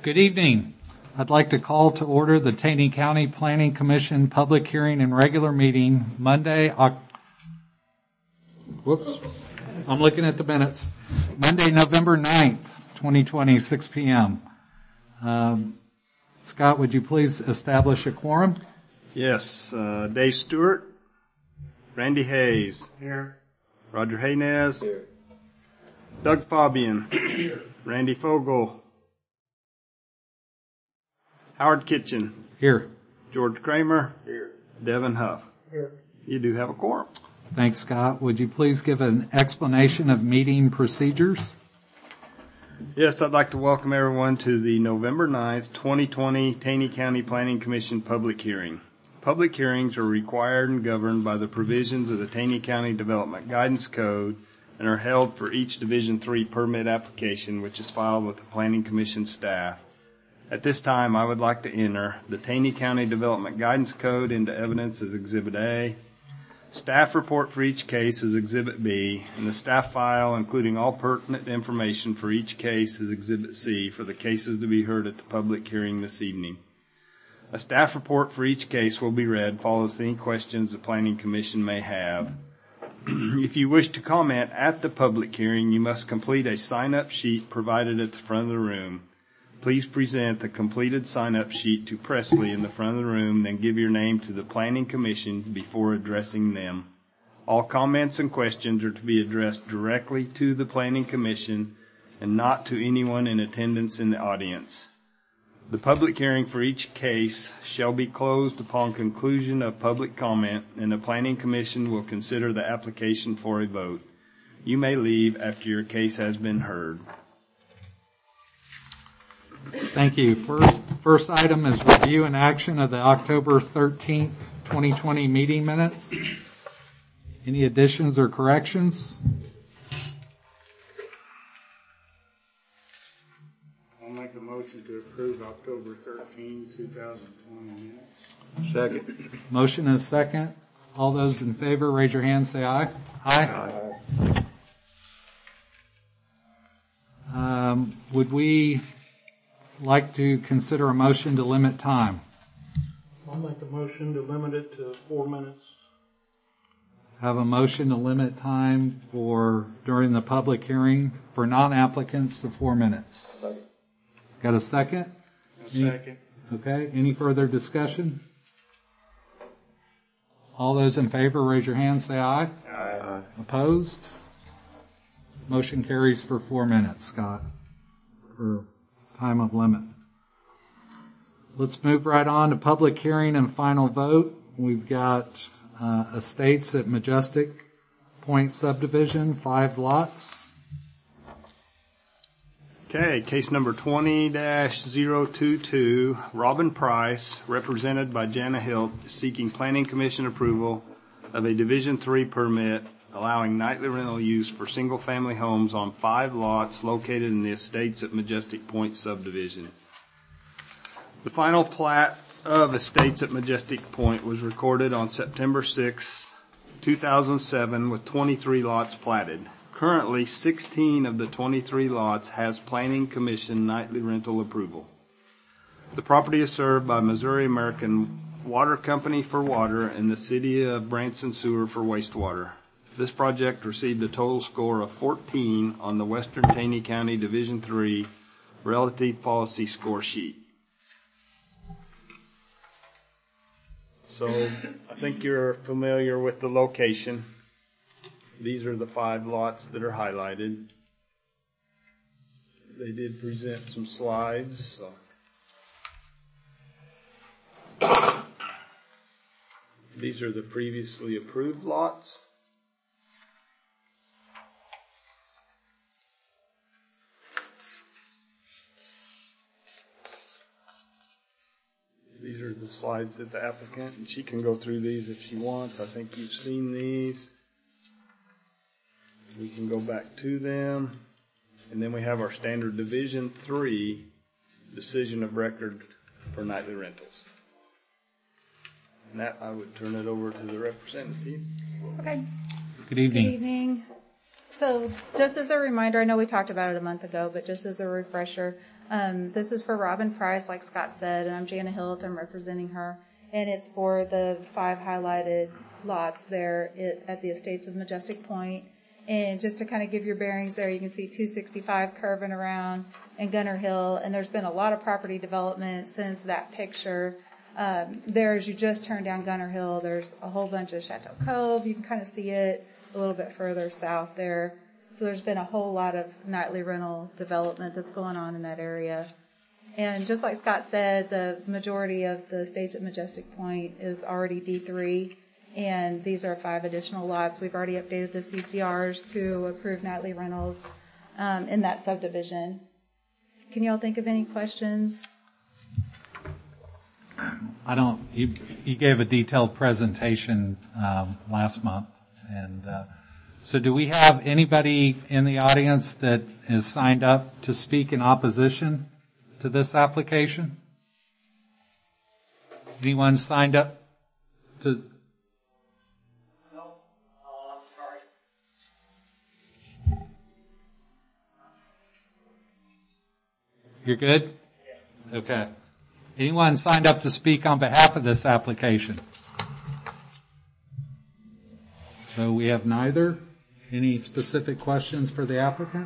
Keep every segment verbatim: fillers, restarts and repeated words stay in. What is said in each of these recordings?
Good evening. I'd like to call to order the Taney County Planning Commission public hearing and regular meeting Monday, Oct- whoops, I'm looking at the minutes. Monday, November ninth, twenty twenty, six p.m. Um, Scott, would you please establish a quorum? Yes, uh, Dave Stewart, Randy Hayes. Here. Roger Haynez. Here. Doug Fabian. Here. Randy Fogel. Howard Kitchen. Here. George Kramer. Here. Devin Huff. Here. You do have a quorum. Thanks, Scott. Would you please give an explanation of meeting procedures? Yes, I'd like to welcome everyone to the November ninth, twenty twenty Taney County Planning Commission public hearing. Public hearings are required and governed by the provisions of the Taney County Development Guidance Code and are held for each Division three permit application which is filed with the Planning Commission staff. At this time, I would like to enter the Taney County Development Guidance Code into evidence as Exhibit A, staff report for each case is Exhibit B, and the staff file, including all pertinent information for each case, is Exhibit C for the cases to be heard at the public hearing this evening. A staff report for each case will be read, followed with any questions the Planning Commission may have. If you wish to comment at the public hearing, you must complete a sign-up sheet provided at the front of the room. Please present the completed sign-up sheet to Presley in the front of the room, then give your name to the Planning Commission before addressing them. All comments and questions are to be addressed directly to the Planning Commission and not to anyone in attendance in the audience. The public hearing for each case shall be closed upon conclusion of public comment, and the Planning Commission will consider the application for a vote. You may leave after your case has been heard. Thank you. First, first item is review and action of the October thirteenth, twenty twenty meeting minutes. Any additions or corrections? I'll make a motion to approve October thirteenth, two thousand twenty minutes. Second. Motion is second. All those in favor, raise your hand, say aye. Aye. Aye. Um, would we like to consider a motion to limit time? I'll make a motion to limit it to four minutes. Have a motion to limit time for during the public hearing for non-applicants to four minutes. Second. Got a second? A second. Okay. Any further discussion? All those in favor, raise your hand, say aye. Aye. Opposed? Motion carries for four minutes, Scott, for time of limit. Let's move right on to public hearing and final vote. We've got uh, estates at Majestic Point subdivision, five lots. Okay, case number twenty dash zero two two, Robin Price, represented by Jana Hilt, seeking Planning Commission approval of a Division three permit allowing nightly rental use for single-family homes on five lots located in the estates at Majestic Point subdivision. The final plat of estates at Majestic Point was recorded on September sixth, two thousand seven, with twenty-three lots platted. Currently, sixteen of the twenty-three lots has Planning Commission nightly rental approval. The property is served by Missouri American Water Company for water and the City of Branson Sewer for wastewater. This project received a total score of fourteen on the Western Taney County Division three Relative Policy Score Sheet. So I think you're familiar with the location. These are the five lots that are highlighted. They did present some slides. So. These are the previously approved lots. These are the slides that the applicant, and she can go through these if she wants. I think you've seen these. We can go back to them. And then we have our standard Division three decision of record for nightly rentals. And that, I would turn it over to the representative. Okay. Good evening. Good evening. So just as a reminder, I know we talked about it a month ago, but just as a refresher, um, this is for Robin Price, like Scott said, and I'm Jana Hilt. I'm representing her. And it's for the five highlighted lots there at the Estates of Majestic Point. And just to kind of give your bearings there, you can see two sixty-five curving around and Gunner Hill. And there's been a lot of property development since that picture. Um, there, as you just turn down Gunner Hill, there's a whole bunch of Chateau Cove. You can kind of see it a little bit further south there. So there's been a whole lot of nightly rental development that's going on in that area. And just like Scott said, the majority of the Estates at Majestic Point is already D three, and these are five additional lots. We've already updated the C C Rs to approve nightly rentals um, in that subdivision. Can you all think of any questions? I don't, you, you gave a detailed presentation um, last month. And uh, so do we have anybody in the audience that is signed up to speak in opposition to this application? Anyone signed up to? No. Oh, I'm sorry. You're good? Okay. Anyone signed up to speak on behalf of this application? So we have neither. Any specific questions for the applicant?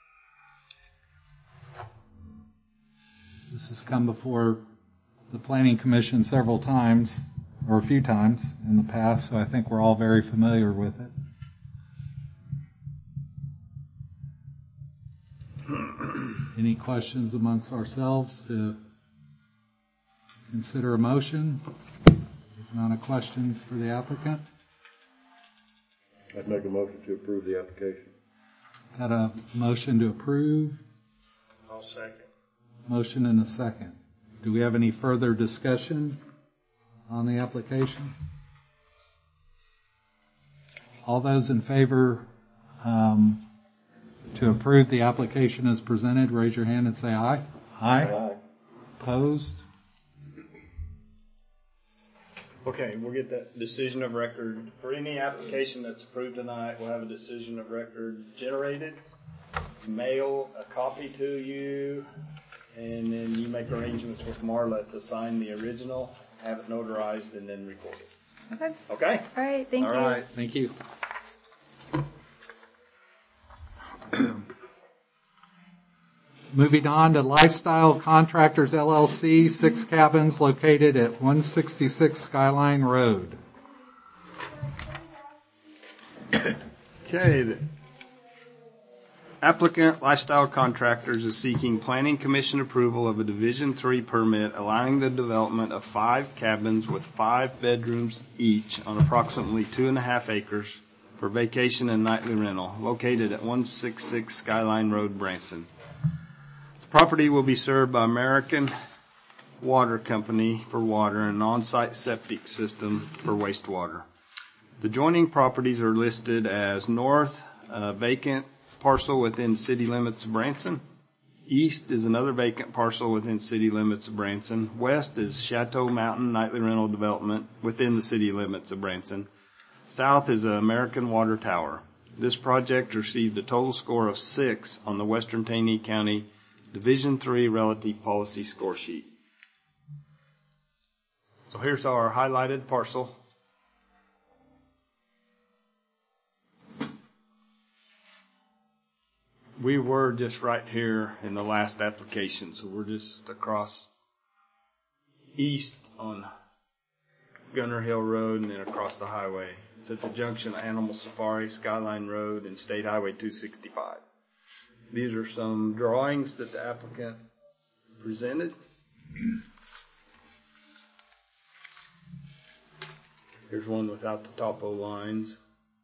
This has come before the Planning Commission several times, or a few times in the past, so I think we're all very familiar with it. Any questions amongst ourselves to consider a motion? If not a question for the applicant. I'd make a motion to approve the application. Got a motion to approve. I'll second. Motion and a second. Do we have any further discussion on the application? All those in favor um, to approve the application as presented, raise your hand and say aye. Aye. Aye. Opposed? Okay, we'll get that decision of record. For any application that's approved tonight, we'll have a decision of record generated, mail a copy to you, and then you make arrangements with Marla to sign the original, have it notarized, and then record it. Okay. Okay? All right. Thank All you. right. Thank you. Moving on to Lifestyle Contractors L L C, six cabins located at one sixty-six Skyline Road. Okay. The applicant, Lifestyle Contractors, is seeking Planning Commission approval of a Division three permit allowing the development of five cabins with five bedrooms each on approximately two and a half acres for vacation and nightly rental, located at one sixty-six Skyline Road, Branson. Property will be served by American Water Company for water and an on-site septic system for wastewater. The adjoining properties are listed as north, uh, vacant parcel within city limits of Branson. East is another vacant parcel within city limits of Branson. West is Chateau Mountain Nightly Rental Development within the city limits of Branson. South is the American Water Tower. This project received a total score of six on the Western Taney County Division three Relative Policy Score Sheet. So here's our highlighted parcel. We were just right here in the last application, so we're just across east on Gunner Hill Road and then across the highway. It's at the junction of Animal Safari, Skyline Road, and State Highway two sixty-five. These are some drawings that the applicant presented. Here's one without the topo lines.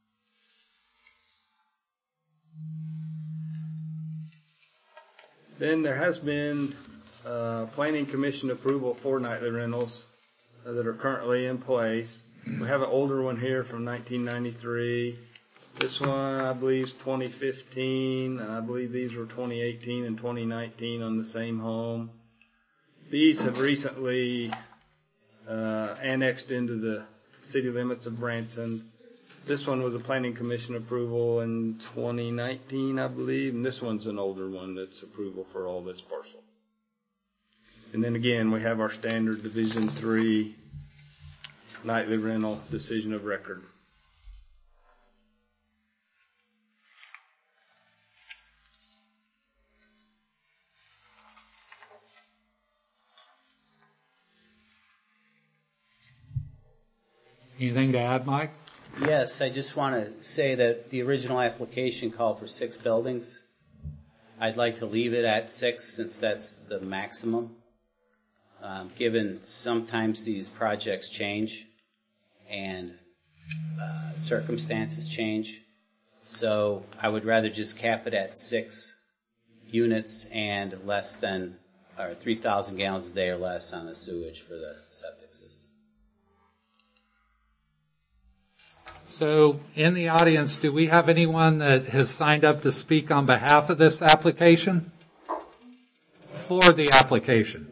Then there has been uh, Planning Commission approval for nightly rentals uh, that are currently in place. We have an older one here from nineteen ninety-three. This one, I believe, is twenty fifteen, and I believe these were twenty eighteen and twenty nineteen on the same home. These have recently uh, annexed into the city limits of Branson. This one was a planning commission approval in twenty nineteen, I believe, and this one's an older one that's approval for all this parcel. And then again, we have our standard Division Three nightly rental decision of record. Anything to add, Mike? Yes, I just want to say that the original application called for six buildings. I'd like to leave it at six since that's the maximum. Um, given sometimes these projects change and uh, circumstances change. So I would rather just cap it at six units and less than, or three thousand gallons a day or less on the sewage for the septic system. So in the audience, do we have anyone that has signed up to speak on behalf of this application? For the application?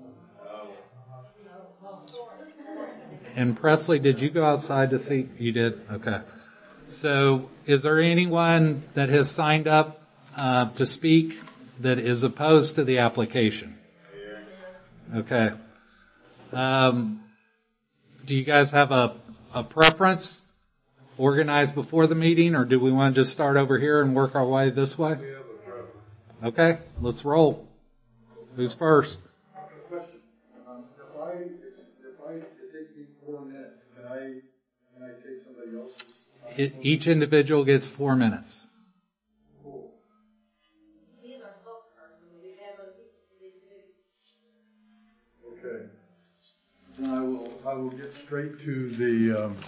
And Presley, did you go outside to see? You did? Okay. So is there anyone that has signed up uh, to speak that is opposed to the application? Okay. Um, do you guys have a, a preference organized before the meeting, or do we want to just start over here and work our way this way? Okay, let's roll. Who's first? Question. Um, if I, if I, it takes me four minutes, can I, can I take somebody else's? It, each individual gets four minutes. Cool. Okay. Then I will, I will get straight to the, um,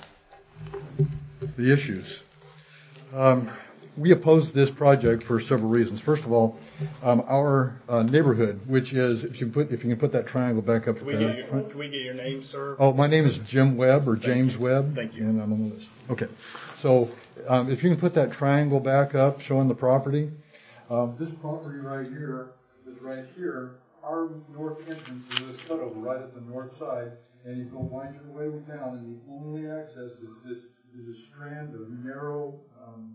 the issues. Um, we oppose this project for several reasons. First of all, um, our uh, neighborhood, which is, if you put, if you can put that triangle back up. Can we, get your, can we get your name, sir? Oh, my name is Jim Webb or James you. Webb. Thank you. And I'm on the list. Okay. So um, if you can put that triangle back up showing the property. Um, this property right here is right here. Our north entrance is this cutover right at the north side. And you go wind your way down, and the only access is this is a strand of narrow um,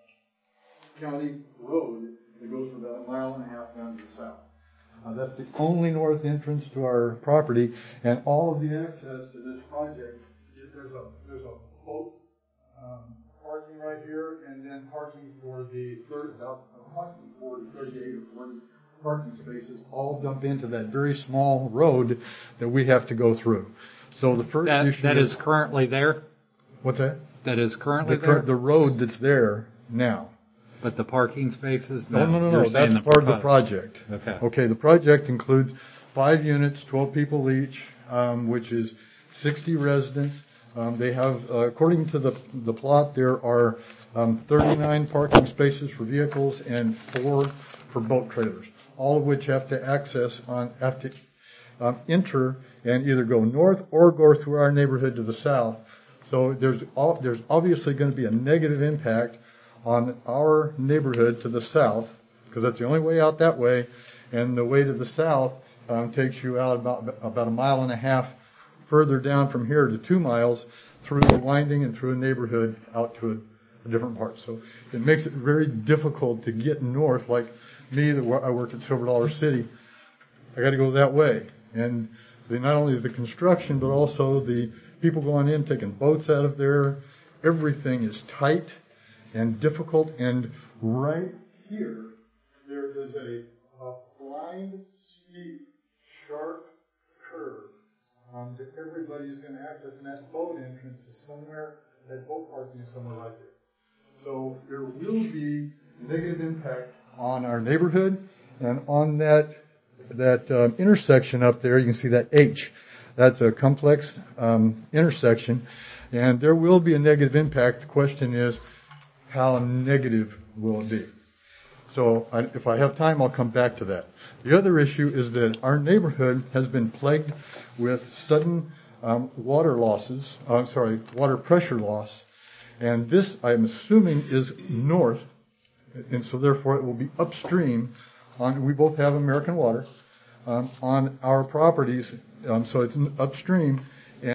county road that goes for about a mile and a half down to the south. Uh, that's the only north entrance to our property, and all of the access to this project, there's a there's a boat um, parking right here, and then parking for the third, about approximately forty, thirty-eight or forty parking spaces, all dump into that very small road that we have to go through. So the first That, issue that is currently there? What's that? That is currently The, there? cur- the road that's there now. But the parking spaces? No, no, no, You're no. That's saying the part of the proposed. project. Okay. Okay, the project includes five units, twelve people each, um, which is sixty residents. Um, they have, uh, according to the the plot, there are um, thirty-nine parking spaces for vehicles and four for boat trailers, all of which have to access on, have to um, enter and either go north or go through our neighborhood to the south. So there's all, there's obviously going to be a negative impact on our neighborhood to the south, because that's the only way out that way, and the way to the south um, takes you out about about a mile and a half further down from here to two miles through the winding and through a neighborhood out to a, a different part. So it makes it very difficult to get north. Like me, that I work at Silver Dollar City, I got to go that way, and the, not only the construction but also the people going in, taking boats out of there. Everything is tight and difficult, and right here, there is a, a blind, steep, sharp curve um, that everybody is going to access, and that boat entrance is somewhere, that boat parking is somewhere right there. So there will be negative impact on our neighborhood, and on that that um, intersection up there, you can see that H. That's a complex um, intersection, and there will be a negative impact. The question is, how negative will it be? So I, if I have time, I'll come back to that. The other issue is that our neighborhood has been plagued with sudden um, water losses, uh, sorry, water pressure loss. And this, I'm assuming, is north, and so therefore it will be upstream. On, we both have American Water um, on our properties, um, so it's upstream.